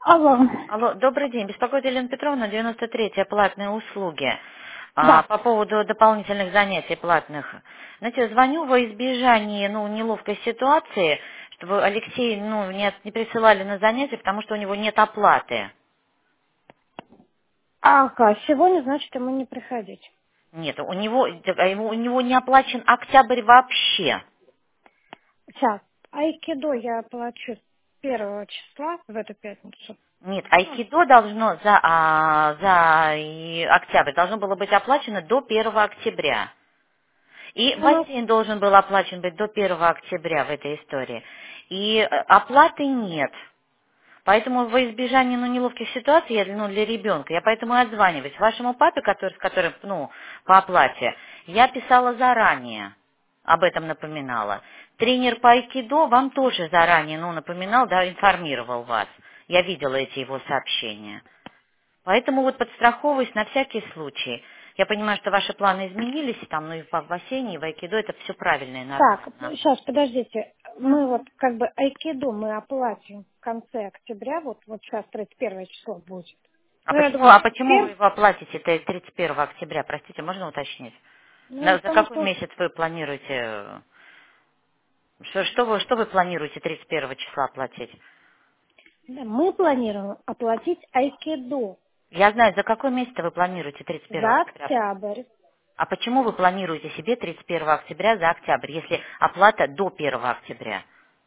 Алло. Алло, добрый день. Беспокоит Елена Петровна, 93-я, платные услуги. Да. По поводу дополнительных занятий платных. Знаете, звоню во избежание, неловкой ситуации, чтобы Алексей, не присылали на занятия, потому что у него нет оплаты. Ага, сегодня, значит, ему не приходить. Нет, у него не оплачен октябрь вообще. Сейчас. Айкидо я оплачу 1 числа в эту пятницу. Нет, Ну, айкидо должно за октябрь должно было быть оплачено до 1 октября. И у нас, бассейн должен был оплачен быть до 1 октября в этой истории. И оплаты нет. Поэтому во избежание неловких ситуаций для ребенка, я поэтому и отзваниваюсь. Вашему папе, с которым, по оплате, я писала заранее, об этом напоминала. Тренер по айкидо вам тоже заранее, напоминал, да, информировал вас. Я видела эти его сообщения. Поэтому вот подстраховываюсь на всякий случай. Я понимаю, что ваши планы изменились, и там, и в бассейне, и в айкидо, это все правильно и так, нормально. сейчас, подождите. Мы вот как бы айкидо мы оплатим в конце октября, вот сейчас 31 число будет. А Ну, я почему, думаю, а почему вы его оплатите 31 октября, простите, можно уточнить? За потому какой что месяц вы планируете, что вы планируете 31 числа оплатить? да, мы планируем оплатить айкидо Я знаю, за какой месяц вы планируете 31 за октября? октябрь. А почему вы планируете себе 31 октября за октябрь, если оплата до 1 октября?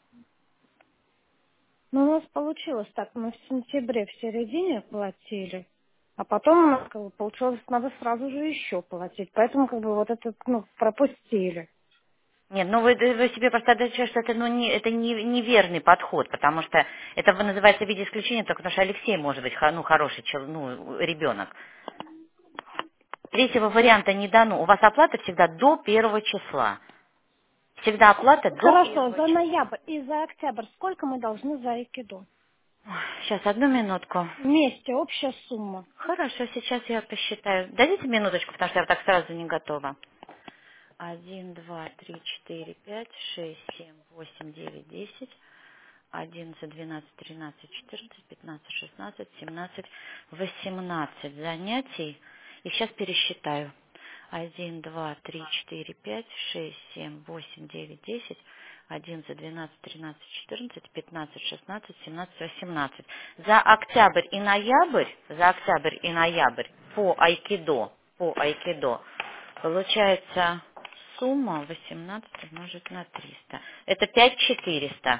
Ну, у нас получилось так, мы в сентябре в середине платили, а потом у нас как бы получилось, надо сразу же еще платить. Поэтому как бы вот это, пропустили. Нет, вы себе просто отдаете, что это, это неверный подход, потому что это называется в виде исключения только потому, что Алексей может быть хороший ребенок. Третьего варианта не дано. У вас оплата всегда до 1 числа. Всегда оплата до Хорошо, первого за числа. ноябрь и за октябрь сколько мы должны за айкидо? Сейчас, одну минутку. Вместе общая сумма. Хорошо, сейчас я посчитаю. Дадите минуточку, потому что я так сразу не готова. 1, 2, 3, 4, 5, 6, 7, 8, 9, 10, 11, 12, 13, 14, 15, 16, 17, 18 занятий. И сейчас пересчитаю. 1, 2, 3, 4, 5, 6, 7, 8, 9, 10, 11, 12, 13, 14, 15, 16, 17, 18. За октябрь и ноябрь по айкидо получается сумма 18 умножить на 300. Это 5400.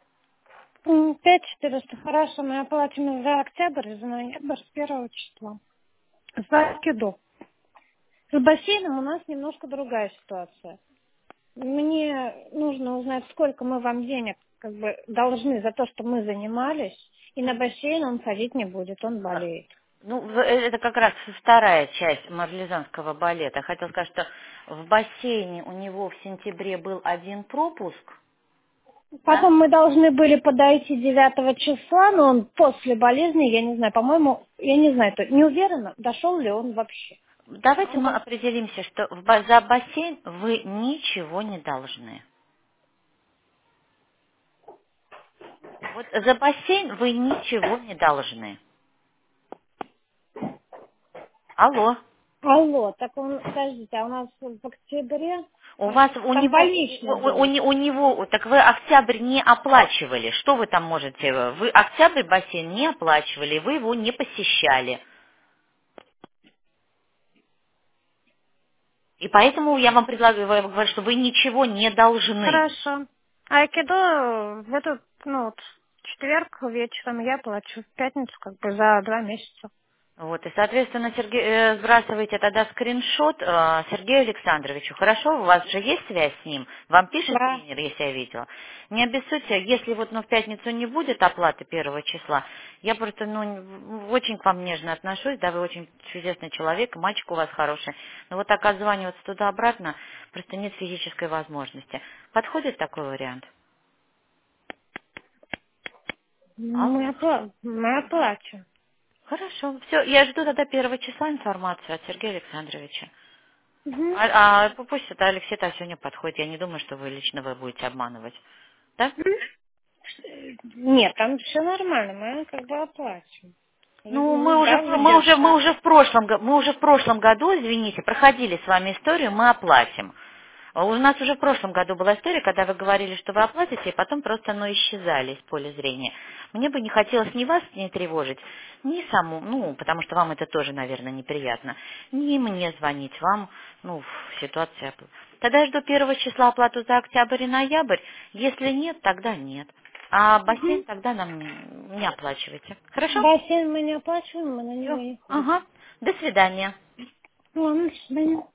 5400, хорошо, мы оплатим за октябрь и за ноябрь с 1 числа. За айкидо. С бассейном у нас немножко другая ситуация. Мне нужно узнать, сколько мы вам денег как бы должны за то, что мы занимались, и на бассейн он ходить не будет, он болеет. Это как раз вторая часть марлезанского балета. Хотел сказать, что в бассейне у него в сентябре был один пропуск, да? Потом мы должны были подойти 9 числа, но он после болезни, я не знаю, по-моему, я не знаю, не уверена, дошел ли он вообще. Давайте мы определимся, что за бассейн вы ничего не должны. Вот за бассейн вы ничего не должны. Алло. Алло, так он, подождите, а у нас в октябре, У вас, у там него, больничный был. у него, так вы октябрь не оплачивали. Что вы там можете? Вы октябрь бассейн не оплачивали, вы его не посещали. И поэтому я вам предлагаю, я говорю, что вы ничего не должны. Хорошо. А айкидо в этот, четверг вечером я плачу, в пятницу как бы за 2 месяца. Вот, и, соответственно, сбрасывайте тогда скриншот Сергею Александровичу. Хорошо, у вас же есть связь с ним? Вам пишет Да. тренер, если я видела? Не обессудьте, если в пятницу не будет оплаты 1 числа, я просто, очень к вам нежно отношусь, да, вы очень чудесный человек, мальчик у вас хороший, но вот так отзваниваться туда-обратно просто нет физической возможности. Подходит такой вариант? Алло. Мы оплачем. Хорошо, все, я жду тогда 1 числа информацию от Сергея Александровича. Мгм. Пусть это Алексей-то сегодня подходит. Я не думаю, что вы лично будете обманывать. Да? Нет, там все нормально, мы как бы оплачиваем. Ну, Да, ведет мы уже в прошлом году, извините, проходили с вами историю, мы оплатим. У нас уже в прошлом году была история, когда вы говорили, что вы оплатите, и потом просто оно исчезали из поля зрения. Мне бы не хотелось ни вас не тревожить, ни саму, ну, потому что вам это тоже, наверное, неприятно, ни мне звонить вам, ну, в ситуации оплаты. Тогда я жду 1 числа оплату за октябрь и ноябрь. Если нет, тогда нет. А бассейн Угу. тогда нам не оплачивайте. Хорошо? Бассейн мы не оплачиваем, мы на него Все. не ходим. Ага. До свидания. Ладно, до свидания.